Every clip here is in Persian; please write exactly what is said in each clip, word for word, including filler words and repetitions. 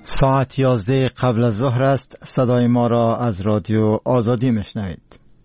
ساعت یازده قبل از ظهر است. صدای ما را از رادیو آزادی میشنوید.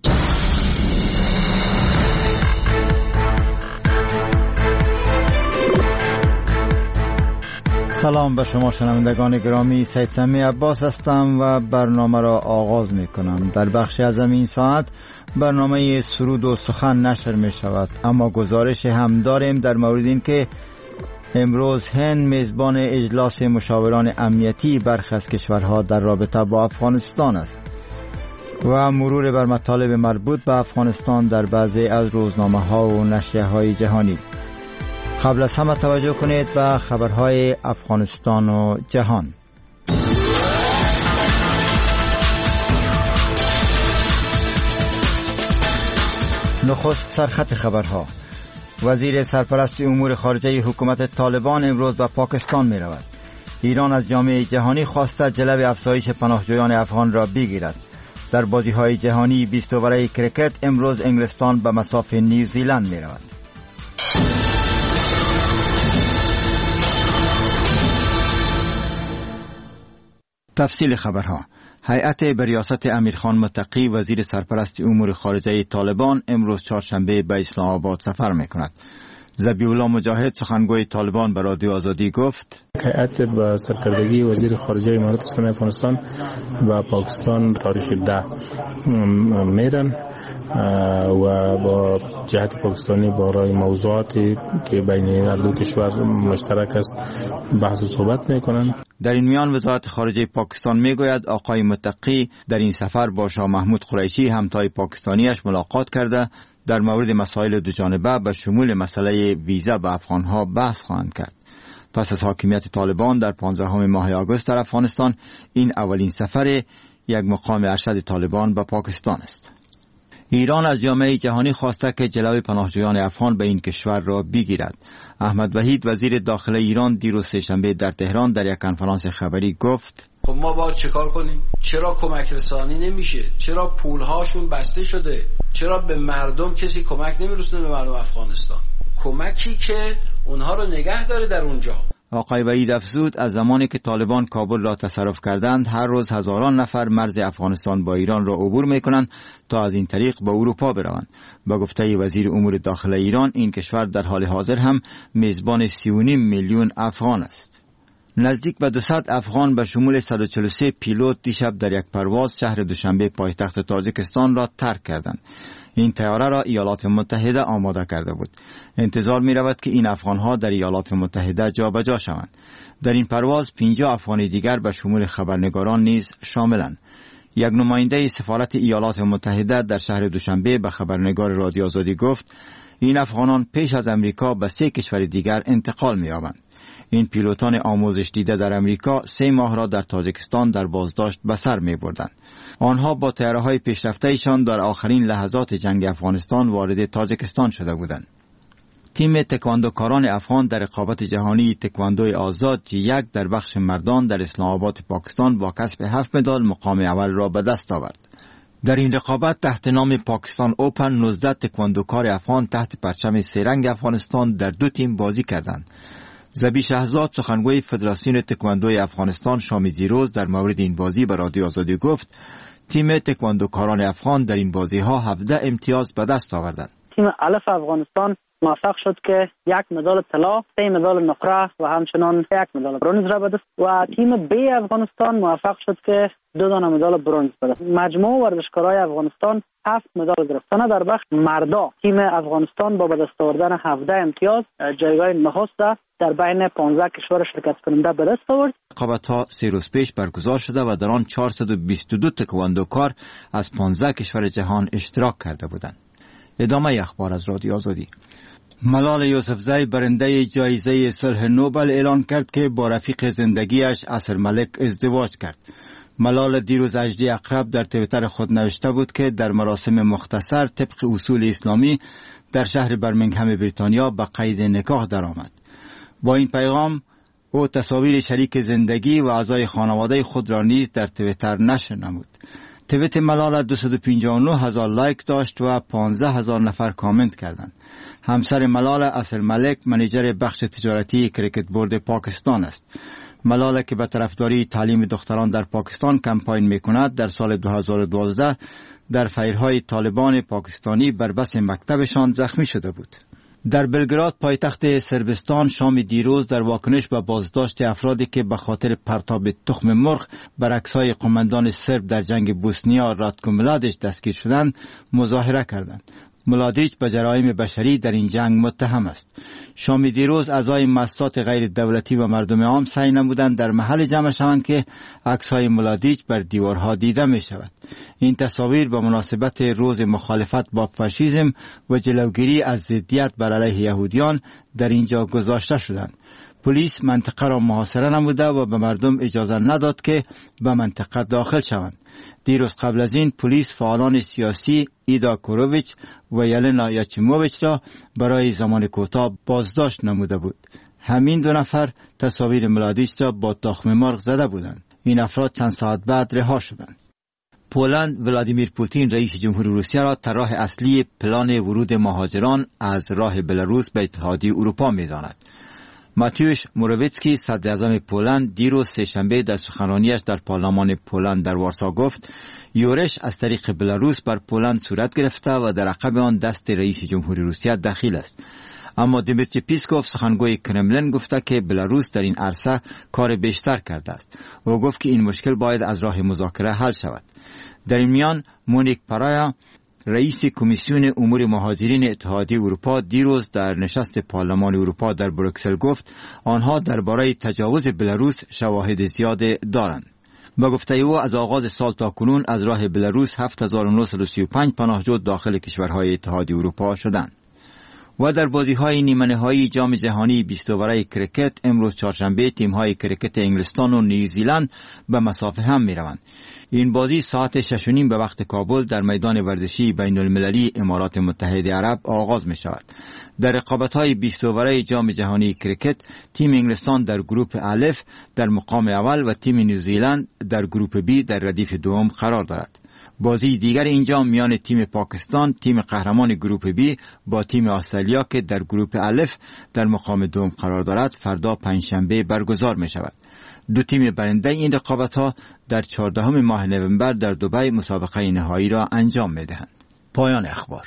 سلام به شما شنوندگان گرامی، سید سمی عباس هستم و برنامه را آغاز می کنم. در بخشی از این ساعت برنامه سرود و سخن نشر می شود، اما گزارش هم داریم در مورد این که امروز هند میزبان اجلاس مشاوران امنیتی برخی از کشورها در رابطه با افغانستان است و مرور بر مطالب مربوط به افغانستان در بعضی از روزنامه ها و نشریه های جهانی. قبل از همه توجه کنید به خبرهای افغانستان و جهان. نخست سرخط خبرها. وزیر سرپرست امور خارجه حکومت طالبان امروز به پاکستان می رود. ایران از جامعه جهانی خواسته جلب افزایش پناهجویان افغان را بگیرد. در بازی های جهانی بیست اوور کرکت امروز انگلستان به مصاف نیوزیلند می رود. تفصیل خبرها. هیئت به ریاست امیرخان متقی وزیر سرپرست امور خارجه طالبان امروز چهارشنبه به اسلام آباد سفر می‌کند. ذبیح الله مجاهد سخنگوی طالبان به رادیو آزادی گفت هیئت با سرکردگی وزیر خارجه امارات اسلامی افغانستان و پاکستان تاریخ ده میرن و با جهت پاکستانی برای موضوعاتی که بین این دو کشور مشترک است بحث و صحبت میکنن. در این میان وزارت خارجه پاکستان میگوید آقای متقی در این سفر با شاه محمود قریشی همتای پاکستانیش ملاقات کرده در مورد مسائل دوجانبه به شمول مسئله ویزا به افغانها بحث خواهند کرد. پس از حاکمیت طالبان در پانزدهم ماه آگوست در افغانستان، این اولین سفر یک مقام ارشد طالبان به پاکستان است. ایران از جامعه جهانی خواسته که جلوی پناهجویان افغان به این کشور را بگیرد. احمد وحید وزیر داخله ایران دیروز سه‌شنبه در تهران در یک کنفرانس خبری گفت خب ما باید چه کار کنیم؟ چرا کمک رسانی نمیشه؟ چرا پولهاشون بسته شده؟ چرا به مردم کسی کمک نمیرسونه به مردم افغانستان؟ کمکی که اونها رو نگه داره در اونجا. آقای وحید افزود از زمانی که طالبان کابل را تصرف کردند هر روز هزاران نفر مرز افغانستان با ایران را عبور میکنند تا از این طریق به اروپا بروند. با گفته وزیر امور داخله ایران این کشور در حال حاضر هم میزبان سی و نیم میلیون افغان است. نزدیک به دویست افغان به شمول صد و چهل و سه پیلوت دیشب در یک پرواز شهر دوشنبه پایتخت تاجیکستان را ترک کردند. این طیاره را ایالات متحده آماده کرده بود. انتظار می رود که این افغانها در ایالات متحده جابجا شوند. در این پرواز پنجاه افغان دیگر به شمول خبرنگاران نیز شاملند. یک نماینده سفارت ایالات متحده در شهر دوشنبه به خبرنگار رادیو آزادی گفت این افغانان پیش از امریکا به سه کشور دیگر انتقال می یابند. این پیلوتان آموزش دیده در امریکا سه ماه را در تاجیکستان در بازداشت به سر می بردند. آنها با طیاره‌های پیشرفته‌شان در آخرین لحظات جنگ افغانستان وارد تاجیکستان شده بودند. تیم تکواندوکاران افغان در رقابت جهانی تکواندوی آزاد جی یک در بخش مردان در اسلام آباد پاکستان با کسب هفت مدال مقام اول را به دست آورد. در این رقابت تحت نام پاکستان اوپن نوزده تکواندوکار افغان تحت پرچم سه‌رنگ افغانستان در دو تیم بازی کردند. ذبیح شهزاد سخنگوی فدراسیون تکواندوی افغانستان شام دیروز در مورد این بازی به رادیو آزادی گفت تیم تکواندوکاران افغان در این بازی ها هفده امتیاز به دست آوردند. تیم الف افغانستان موفق شد که یک مدال طلا، سه مدال نقره و همچنان یک مدال برنز را به دست و تیم بی افغانستان موفق شد که دو دانه مدال برنز به دست. مجموع ورزشکارای افغانستان هفت مدال گرفتن. در بخش مردا تیم افغانستان با به دست آوردن هفده امتیاز جایگاه نخست در بین پانزده کشور شرکت کننده به دست آورد. رقابت‌ها سه روز پیش برگزار شده و در آن چهارصد و بیست و دو تکواندوکار از پانزده کشور جهان اشتراک کرده بودند. ادامه اخبار از رادیو آزادی. ملال یوسفزی برنده جایزه صلح نوبل اعلان کرد که با رفیق زندگیش عصر ملک ازدواج کرد. ملال دیروز هجده اقرب در توییتر خود نوشته بود که در مراسم مختصر طبق اصول اسلامی در شهر برمنگهم بریتانیا به قید نکاح درآمد. با این پیغام او تصاویر شریک زندگی و اعضای خانواده خود را نیز در توییتر نشر نمود. توییت ملال دویست و پنجاه و نه هزار لایک داشت و پانزده هزار نفر کامنت کردند. همسر ملال عصر ملک منیجر بخش تجارتی کریکت بورد پاکستان است. ملاله که به طرفداری تعلیم دختران در پاکستان کمپاین میکند در سال دو هزار و دوازده در فیرهای طالبان پاکستانی بر بس مکتبشان زخمی شده بود. در بلگراد پایتخت صربستان شام دیروز در واکنش به بازداشت افرادی که به خاطر پرتاب تخم مرغ بر عکس‌های قماندان سرب در جنگ بوسنیا راتکو ملادیچ دستگیر شدند مظاهره کردند. ملادیچ به جرایم بشری در این جنگ متهم است. شام دیروز اعضای مؤسسات غیر دولتی و مردم عام سعی نمودند در محل جمع شوند که عکس‌های ملادیچ بر دیوارها دیده می شود. این تصاویر به مناسبت روز مخالفت با فاشیسم و جلوگیری از ضدیت بر علیه یهودیان در اینجا گذاشته شدند. پلیس منطقه را محاصره نموده و به مردم اجازه نداد که به منطقه داخل شوند. دیروز قبل از این پلیس فعالان سیاسی ایدا کوروویچ و یلنا یاچیموویچ را برای زمان کوتاه بازداشت نموده بود. همین دو نفر تصاویر ملادیچ را با تخم مرغ زده بودند. این افراد چند ساعت بعد رها شدند. پولند ولادیمیر پوتین رئیس جمهور روسیه را طراح اصلی پلان ورود مهاجران از راه بلاروس به اتحادیه اروپا می‌داند. ماتیوش موروویتسکی صدر اعظم پولند دیروز سه‌شنبه در سخنرانیش در پارلمان پولند در وارسا گفت یورش از طریق بلاروس بر پولند صورت گرفته و در عقب آن دست رئیس جمهور روسیه دخیل است. اما دیمیتری پیسکوف سخنگوی کرملین گفته که بلاروس در این عرصه کار بیشتر کرده است و گفت که این مشکل باید از راه مذاکره حل شود. در این میان مونیک پارایا رئیس کمیسیون امور مهاجرین اتحادیه اروپا دیروز در نشست پارلمان اروپا در بروکسل گفت آنها درباره تجاوز بلاروس شواهد زیاد دارند. با گفته او از آغاز سال تا کنون از راه بلاروس هفت هزار و نهصد و سی و پنج پناهجو داخل کشورهای اتحادیه اروپا شدند. و در بازی‌های نیمه نهایی جام جهانی بیست اووره کرکت امروز چهارشنبه تیم‌های کرکت انگلستان و نیوزیلند به مسافه هم می‌روند. این بازی ساعت شش و نیم به وقت کابل در میدان ورزشی بین‌المللی امارات متحده عرب آغاز می‌شود. در رقابت‌های بیست اووره جام جهانی کرکت تیم انگلستان در گروه الف در مقام اول و تیم نیوزیلند در گروه بی در ردیف دوم قرار دارد. بازی دیگر اینجا میان تیم پاکستان تیم قهرمان گروه بی با تیم استرالیا که در گروه الف در مقام دوم قرار دارد فردا پنجشنبه برگزار می شود. دو تیم برنده این رقابت ها در چهاردهم ماه نوامبر در دبی مسابقه نهایی را انجام می دهند. پایان اخبار.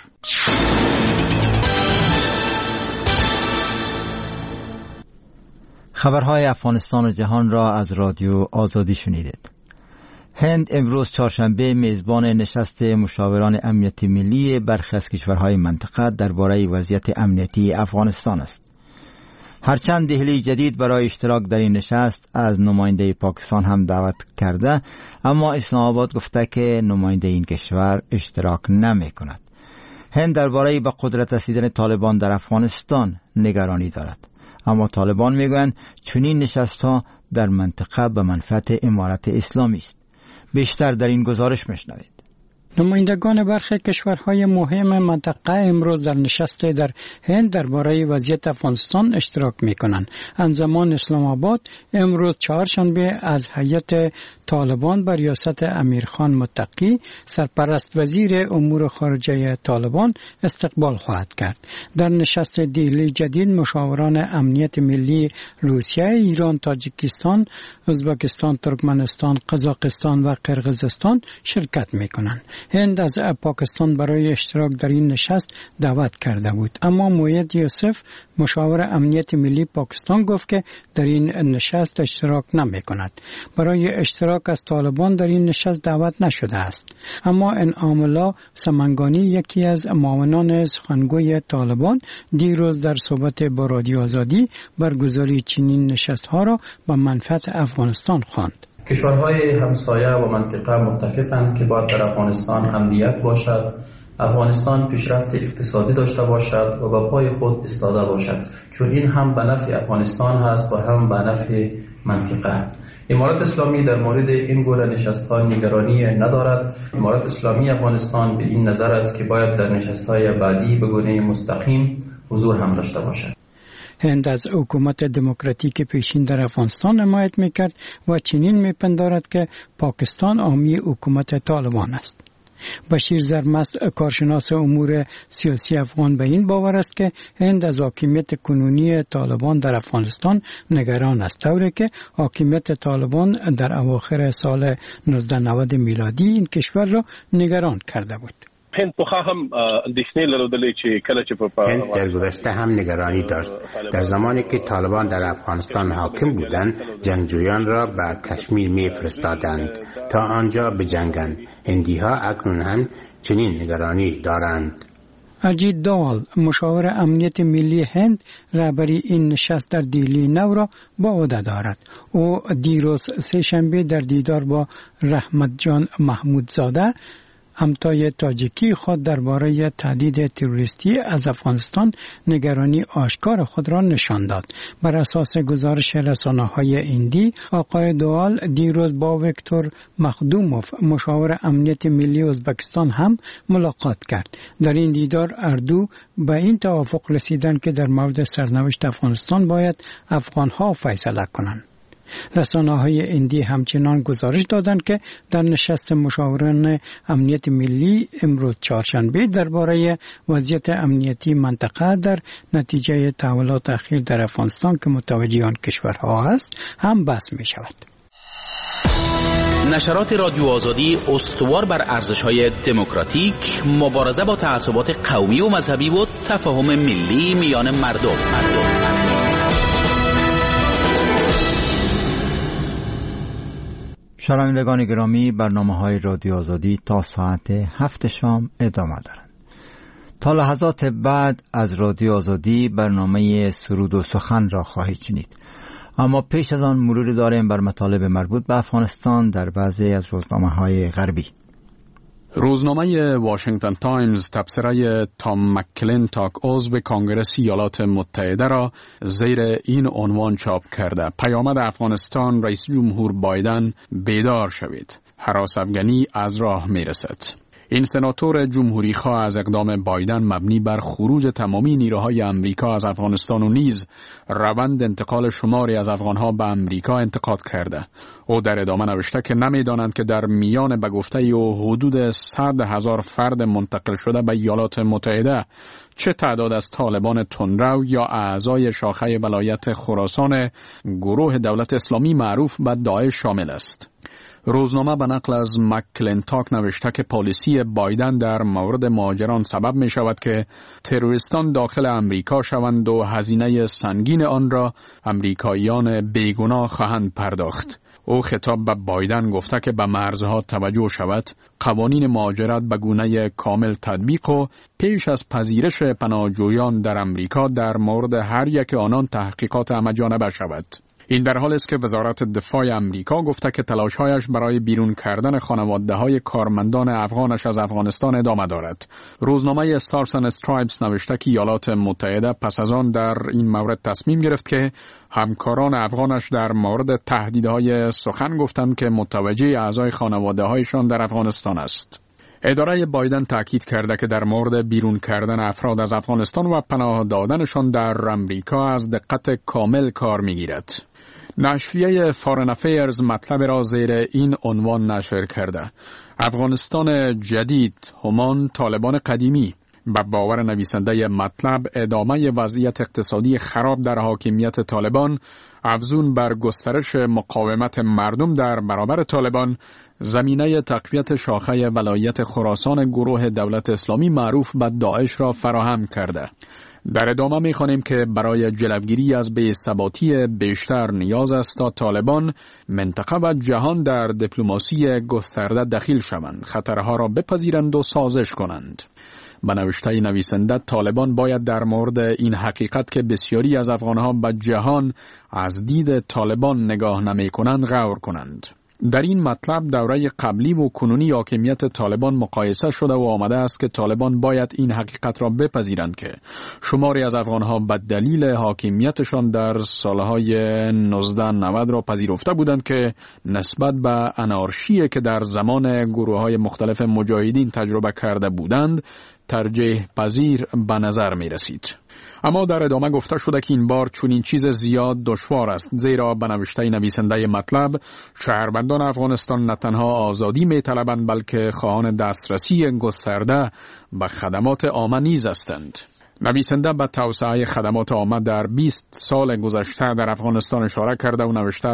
خبرهای افغانستان و جهان را از رادیو آزادی شنیدید. هند امروز چهارشنبه میزبان نشست مشاوران امنیتی ملی برخی از کشورهای منطقه درباره وضعیت امنیتی افغانستان است. هرچند دهلی جدید برای اشتراک در این نشست از نماینده پاکستان هم دعوت کرده، اما اسلام آباد گفته که نماینده این کشور اشتراک نمی کند. هند درباره به قدرت رسیدن طالبان در افغانستان نگرانی دارد، اما طالبان میگویند چنین نشست‌ها در منطقه به منفعت امارت اسلامی است. بیشتر در این گزارش میشنوید. نمایندگان برخی کشورهای مهم منطقه امروز در نشست در هند درباره وضعیت افغانستان اشتراک میکنند. انجمن اسلام آباد امروز چهارشنبه از هیئت طالبان بر ریاست امیرخان متقی سرپرست وزیر امور خارجه طالبان استقبال خواهد کرد. در نشست دهلی جدید مشاوران امنیت ملی روسیه، ایران، تاجیکستان، ازبکستان، ترکمنستان، قزاقستان و قرقیزستان شرکت میکنند. هند از پاکستان برای اشتراک در این نشست دعوت کرده بود، اما موید یوسف مشاور امنیت ملی پاکستان گفت که در این نشست اشتراک نمی کند. برای اشتراک از طالبان در این نشست دعوت نشده است. اما انعام الله سمنگانی یکی از معاونان سخنگوی طالبان دیروز در صحبت با رادیو آزادی برگزاری چنین نشست ها را به منفعت افغانستان خواند. کشورهای همسایه و منطقه متفقند که باید در افغانستان امنیت باشد، افغانستان پیشرفت اقتصادی داشته باشد و به پای خود ایستاده باشد، چون این هم به نفع افغانستان هست و هم به نفع منطقه. امارت اسلامی در مورد این گونه نشست‌ها نگرانی ندارد. امارت اسلامی افغانستان به این نظر است که باید در نشست‌های بعدی به گونه مستقیم حضور هم داشته باشد. هند از حکومت دموکراتیک پیشین در افغانستان حمایت میکرد و چنین میپندارد که پاکستان حامی حکومت طالبان است. بشیر زرمست کارشناس امور سیاسی افغان به این باور است که هند از حاکمیت کنونی طالبان در افغانستان نگران است، طوری که حاکمیت طالبان در اواخر سال نوزده نود میلادی این کشور را نگران کرده بود. هند هم اندیشنه لرودلی چې کله چې په هند در گذشته هم نگرانی داشت. در زمانی که طالبان در افغانستان حاکم بودند، جنگجویان را به کشمیر می‌فرستادند تا آنجا بجنگند. هندی‌ها اکنون هم چنین نگرانی دارند. اجیت دوال، مشاور امنیت ملی هند، رهبری این نشست در دیلی نو را با عهده دارد. او دیروز سه شنبه در دیدار با رحمت جان محمودزاده، همتای تاجیکی خود درباره تهدید تروریستی از افغانستان نگرانی آشکار خود را نشان داد. بر اساس گزارش رسانه‌های هندی، آقای دوال دیروز با ویکتور مخدوموف، مشاور امنیت ملی ازبکستان هم ملاقات کرد. در این دیدار اردو به این توافق رسیدند که در مورد سرنوشت افغانستان باید افغان‌ها فیصله کنند. رسانه‌های هندی همچنان گزارش دادند که در نشست مشاوران امنیت ملی امروز چهارشنبه درباره وضعیت امنیتی منطقه در نتیجه تحولات اخیر در افغانستان که متوجه آن کشورها است هم بحث می شود. نشرات رادیو آزادی استوار بر ارزش‌های دموکراتیک، مبارزه با تعصبات قومی و مذهبی و تفاهم ملی میان مردم. مردم. شنوندگان گرامی، برنامه‌های رادیو آزادی تا ساعت هفت شام ادامه دارند. تا لحظات بعد از رادیو آزادی برنامه سرود و سخن را خواهید شنید. اما پیش از آن مروری داریم بر مطالب مربوط به افغانستان در بعضی از روزنامه‌های غربی. روزنامه واشنگتن تایمز تبصره تام مکلینتاک عضو کانگرس ایالات متحده را زیر این عنوان چاپ کرده: پیامد افغانستان، رئیس جمهور بایدن بیدار شوید، هراس افغانی از راه می رسد. این سناتور جمهوری خواه از اقدام بایدن مبنی بر خروج تمامی نیروهای امریکا از افغانستان و نیز روند انتقال شماری از افغانها به امریکا انتقاد کرده. او در ادامه نوشته که نمیدانند که در میان به گفته او حدود صد هزار فرد منتقل شده به ایالات متحده چه تعداد از طالبان تندرو یا اعضای شاخه ولایت خراسان گروه دولت اسلامی معروف به داعش شامل است. روزنامه به نقل از مکلینتاک نوشته که پالیسی بایدن در مورد مهاجران سبب می شود که تروریستان داخل امریکا شوند و هزینه سنگین آن را امریکاییان بیگناه خواهند پرداخت. او خطاب به بایدن گفته که به مرزها توجه شود، قوانین مهاجرت به گونه کامل تطبیق و پیش از پذیرش پناهجویان در امریکا در مورد هر یک آنان تحقیقات همه‌جانبه شود. این در حالی است که وزارت دفاع امریکا گفته که تلاش‌هایش برای بیرون کردن خانواده‌های کارمندان افغانش از افغانستان ادامه دارد. روزنامه استارز اند استرایپس نوشته که ایالات متحده پس از آن در این مورد تصمیم گرفت که همکاران افغانش در مورد تهدیدهای سخن گفتند که متوجه اعضای خانواده‌هایشان در افغانستان است. اداره بایدن تاکید کرده که در مورد بیرون کردن افراد از افغانستان و پناه دادنشان در امریکا از دقت کامل کار می‌گیرد. نشریه فارن افیرز مطلب را زیر این عنوان نشر کرده: افغانستان جدید همان طالبان قدیمی. به باور نویسنده مطلب، ادامه وضعیت اقتصادی خراب در حاکمیت طالبان، افزون بر گسترش مقاومت مردم در برابر طالبان، زمینه تقویت شاخه ولایت خراسان گروه دولت اسلامی معروف به داعش را فراهم کرده. در ادامه می‌خوانیم که برای جلوگیری از بی‌ثباتی بیشتر نیاز است تا طالبان، منطقه و جهان در دیپلماسی گسترده دخیل شوند، خطرها را بپذیرند و سازش کنند. به نوشته نویسنده، طالبان باید در مورد این حقیقت که بسیاری از افغانها به جهان از دید طالبان نگاه نمی کنند غور کنند. در این مطلب دوره قبلی و کنونی حاکمیت طالبان مقایسه شده و آمده است که طالبان باید این حقیقت را بپذیرند که شماری از افغانها به دلیل حاکمیتشان در سالهای نوزده نود را پذیرفته بودند که نسبت به انارشی که در زمان گروه‌های مختلف مجاهدین تجربه کرده بودند ترجیح پذیر به نظر می رسید. اما در ادامه گفته شده که این بار چون این چیز زیاد دشوار است، زیرا به نوشته نویسنده مطلب شهروندان افغانستان نه تنها آزادی می طلبند بلکه خواهان دسترسی گسترده به خدمات عامه نیز هستند. نویسنده به توسعه خدمات عامه در بیست سال گذشته در افغانستان اشاره کرده و نوشته